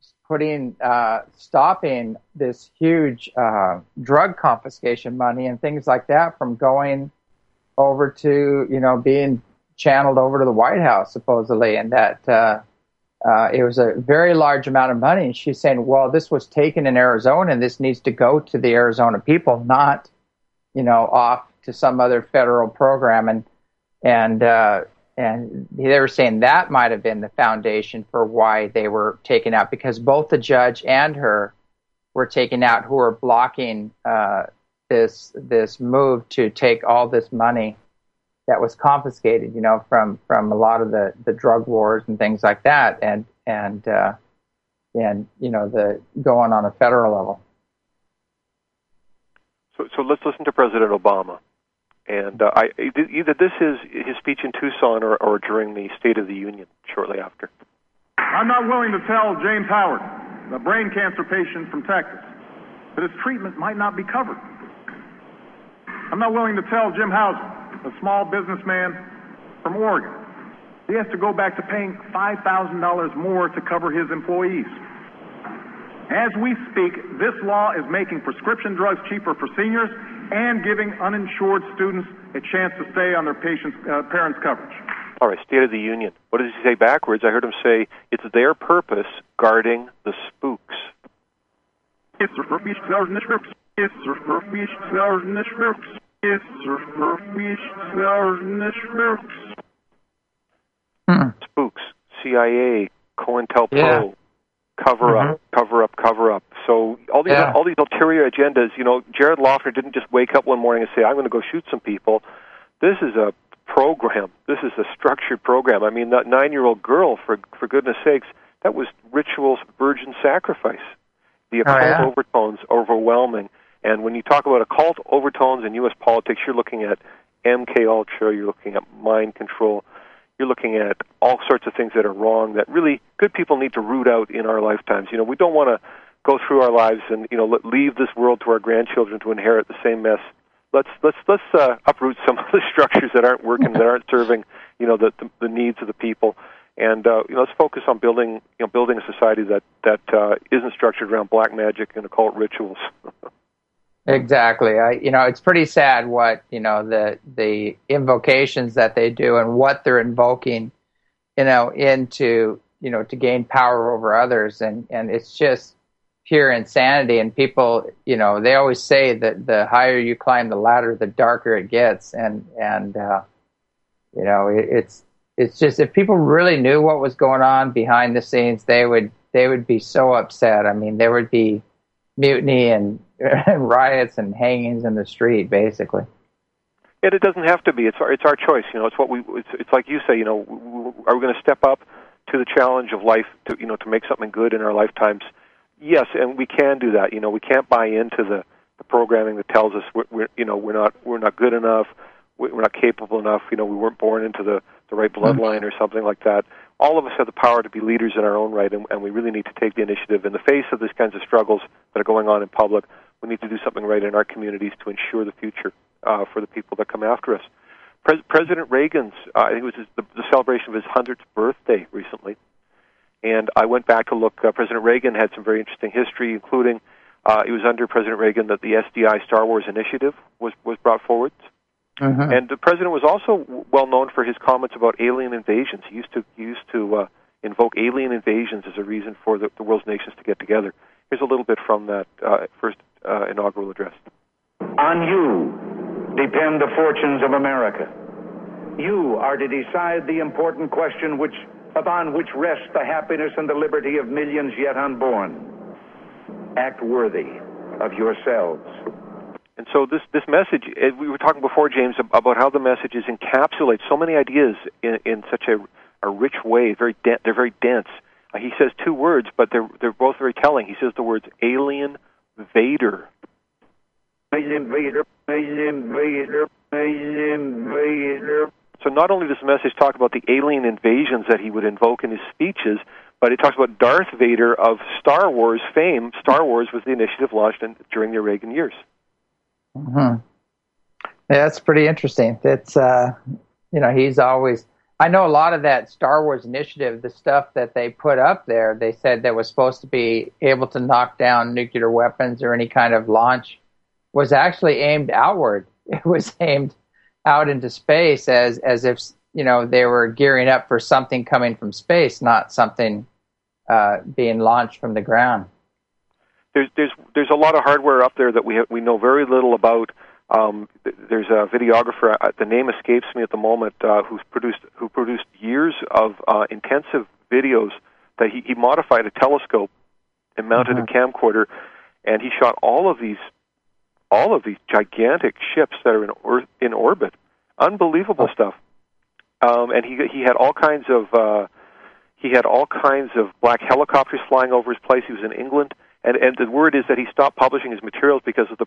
[SPEAKER 1] stopping this huge drug confiscation money and things like that from going over to, being channeled over to the White House, supposedly, and that it was a very large amount of money. And she's saying, well, this was taken in Arizona, and this needs to go to the Arizona people, not, off to some other federal program. And they were saying that might have been the foundation for why they were taken out, because both the judge and her were taken out, who were blocking this move to take all this money that was confiscated, from a lot of the drug wars and things like that, and the going on a federal level.
[SPEAKER 2] So let's listen to President Obama. And either this is his speech in Tucson or during the State of the Union shortly after.
[SPEAKER 12] I'm not willing to tell James Howard, a brain cancer patient from Texas, that his treatment might not be covered. I'm not willing to tell Jim Housen, a small businessman from Oregon, he has to go back to paying $5,000 more to cover his employees. As we speak, this law is making prescription drugs cheaper for seniors and giving uninsured students a chance to stay on their parents' coverage.
[SPEAKER 2] All right, State of the Union. What does he say backwards? I heard him say, it's their purpose guarding the spooks.
[SPEAKER 12] It's for fish flowers in the shrubs. It's for fish flowers in the shrubs. It's for fish flowers in the shrubs.
[SPEAKER 2] Spooks, CIA, COINTELPRO, cover up. So all these ulterior agendas, Jared Loughner didn't just wake up one morning and say, I'm going to go shoot some people. This is a program. This is a structured program. I mean, that 9-year-old girl, for goodness sakes, that was rituals, virgin sacrifice. The occult overtones overwhelming. And when you talk about occult overtones in U.S. politics, you're looking at MK Ultra, you're looking at mind control, you're looking at all sorts of things that are wrong that really good people need to root out in our lifetimes. We don't want to go through our lives and leave this world to our grandchildren to inherit the same mess. Let's uproot some of the structures that aren't working, that aren't serving the needs of the people, and let's focus on building a society that isn't structured around black magic and occult rituals.
[SPEAKER 1] Exactly. It's pretty sad what the invocations that they do and what they're invoking, into to gain power over others, and it's just pure insanity. And people, they always say that the higher you climb the ladder, the darker it gets, and it's just, if people really knew what was going on behind the scenes, they would be so upset. I mean, there would be mutiny and riots and hangings in the street, basically.
[SPEAKER 2] And it doesn't have to be. It's our choice. It's what it's like you say. Are we going to step up to the challenge of life to make something good in our lifetimes? Yes, and we can do that. We can't buy into the programming that tells us we're not good enough, we're not capable enough. We weren't born into the right bloodline or something like that. all of us have the power to be leaders in our own right, and we really need to take the initiative. In the face of these kinds of struggles that are going on in public, we need to do something right in our communities to ensure the future for the people that come after us. President Reagan's, I think it was the celebration of his 100th birthday recently, and I went back to look. President Reagan had some very interesting history, including it was under President Reagan that the SDI Star Wars initiative was brought forward. Mm-hmm. And the president was also well known for his comments about alien invasions. He used to invoke alien invasions as a reason for the world's nations to get together. Here's a little bit from that first inaugural address.
[SPEAKER 13] On you depend the fortunes of America. You are to decide the important question upon which rests the happiness and the liberty of millions yet unborn. Act worthy of yourselves.
[SPEAKER 2] And so this message, we were talking before, James, about how the messages encapsulate so many ideas in such a rich way. They're very dense. He says two words, but they're both very telling. He says the words alien Vader. Alien Vader, alien Vader, alien Vader. So not only does the message talk about the alien invasions that he would invoke in his speeches, but it talks about Darth Vader of Star Wars fame. Star Wars was the initiative launched during the Reagan years.
[SPEAKER 1] Mm-hmm. Yeah, that's pretty interesting. It's he's always. I know a lot of that Star Wars initiative, the stuff that they put up there. They said that was supposed to be able to knock down nuclear weapons or any kind of launch, was actually aimed outward. It was aimed out into space as if they were gearing up for something coming from space, not something being launched from the ground.
[SPEAKER 2] There's a lot of hardware up there that we know very little about. There's a videographer, the name escapes me at the moment, who produced years of intensive videos that he modified a telescope and mounted a camcorder, and he shot all of these gigantic ships that are in orbit. Unbelievable stuff. And he had all kinds of black helicopters flying over his place. He was in England. And the word is that he stopped publishing his materials because of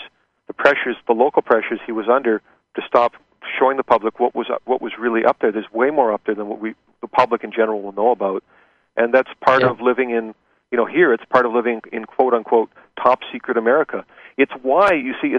[SPEAKER 2] the local pressures he was under to stop showing the public what was really up there. There's way more up there than what the public in general will know about, and that's part of living in here. It's part of living in quote unquote top secret America. It's why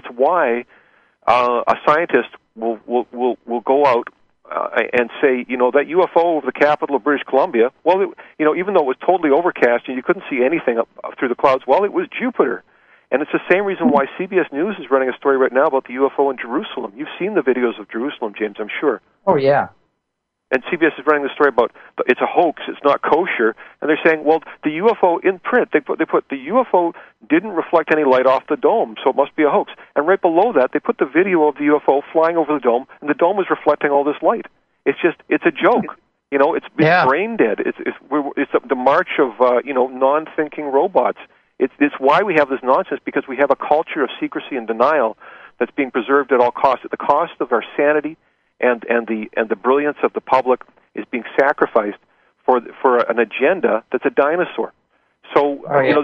[SPEAKER 2] a scientist will go out and say, that UFO over the capital of British Columbia, well, even though it was totally overcast and you couldn't see anything up through the clouds, well, it was Jupiter. And it's the same reason why CBS News is running a story right now about the UFO in Jerusalem. You've seen the videos of Jerusalem, James, I'm sure.
[SPEAKER 1] Oh, yeah.
[SPEAKER 2] And CBS is running the story about it's a hoax, it's not kosher, and they're saying, well, the UFO in print, they put the UFO didn't reflect any light off the dome, so it must be a hoax. And right below that, they put the video of the UFO flying over the dome, and the dome was reflecting all this light. It's a joke. It's brain dead. It's the march of non-thinking robots. It's why we have this nonsense, because we have a culture of secrecy and denial that's being preserved at all costs. At the cost of our sanity and the brilliance of the public is being sacrificed for an agenda that's a dinosaur. So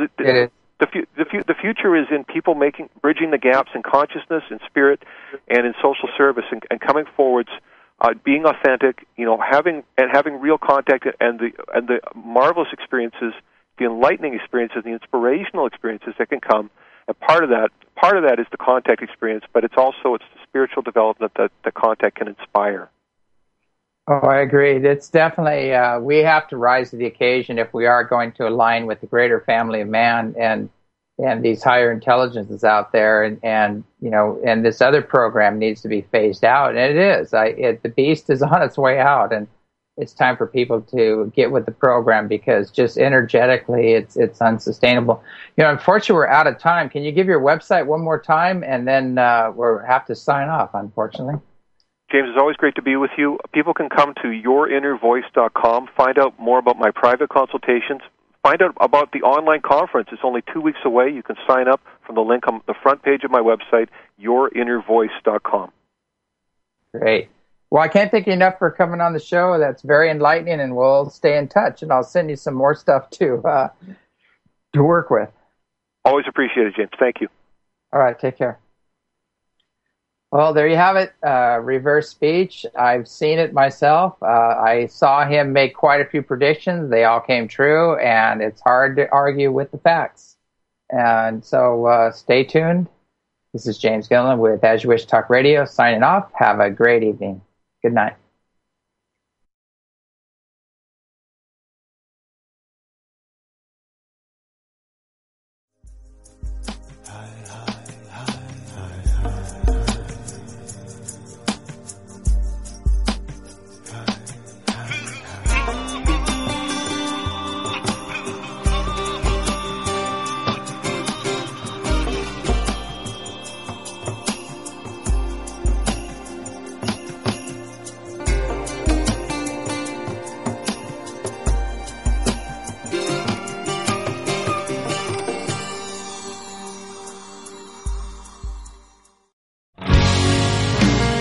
[SPEAKER 2] the future is in people bridging the gaps in consciousness, in spirit, and in social service, and coming forwards, being authentic, having real contact, and the marvelous experiences, the enlightening experiences, the inspirational experiences that can come. And part of that is the contact experience, but it's the spiritual development that the contact can inspire.
[SPEAKER 1] Oh, I agree. It's definitely, we have to rise to the occasion if we are going to align with the greater family of man and these higher intelligences out there. And this other program needs to be phased out. And it is. The beast is on its way out, and it's time for people to get with the program, because just energetically it's unsustainable. Unfortunately, we're out of time. Can you give your website one more time, and then we'll have to sign off, unfortunately.
[SPEAKER 2] James, it's always great to be with you. People can come to yourinnervoice.com, find out more about my private consultations, find out about the online conference. It's only 2 weeks away. You can sign up from the link on the front page of my website, yourinnervoice.com.
[SPEAKER 1] Great. Well, I can't thank you enough for coming on the show. That's very enlightening, and we'll stay in touch, and I'll send you some more stuff to work with.
[SPEAKER 2] Always appreciate it, James. Thank you.
[SPEAKER 1] All right, take care. Well, there you have it. Reverse speech. I've seen it myself. I saw him make quite a few predictions. They all came true, and it's hard to argue with the facts. And so stay tuned. This is James Gilliland with As You Wish Talk Radio signing off. Have a great evening. Good night.